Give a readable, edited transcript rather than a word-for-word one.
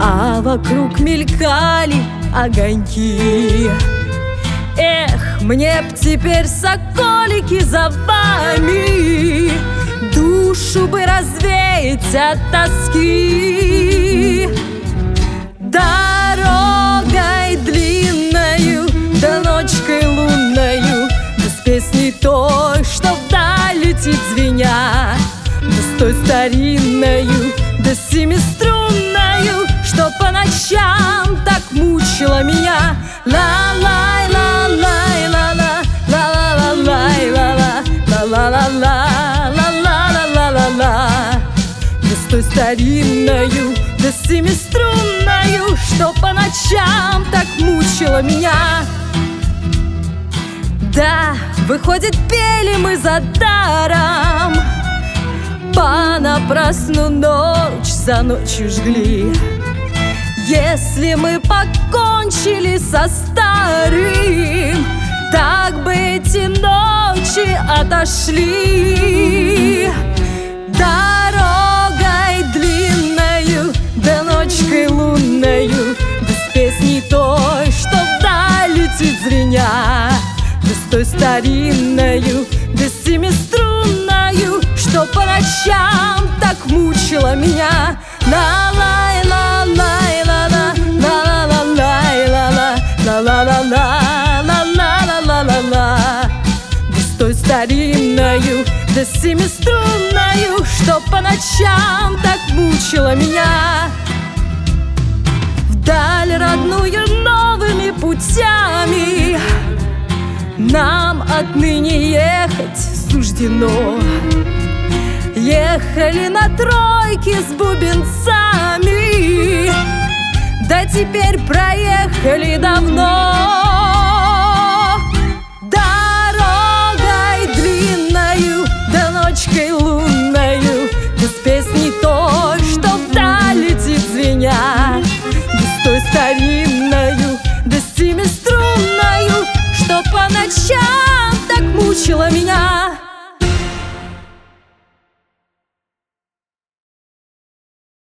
а вокруг мелькали огоньки. Эх, мне б теперь, соколики, за вами, душу бы развеять от тоски. Дорогой длинною, да ночкой лунною, да с песней той, что вдаль летит звеня, да с той старинною, да семиструнною, что по ночам так мучила меня. Ла-лай, ла-лай, ла-ла, ла-ла-ла-лай, ла-ла, ла-ла-ла-ла, ла-ла-ла-ла-ла-ла, да с той старинною, да семиструнною, что по ночам так мучила меня. Да, выходит, пели мы за даром, понапрасну ночь за ночью жгли. Если мы покончили со старым, так бы эти ночи отошли. Дорогой длинною, да ночкой лунною, да с песней той, что вдаль летит звеня, да с той старинною, да семиструнною, что по ночам так мучила меня. Ла-лай, ла-лай, ла-ла, ла-ла-ла-лай, ла-ла, ла-ла-ла-ла, ла-ла-ла-ла-ла, да с той старинною, да семиструнною, что по ночам так мучила меня. Вдаль родную новыми путями нам отныне ехать суждено. Ехали на тройке с бубенцами, да теперь проехали давно.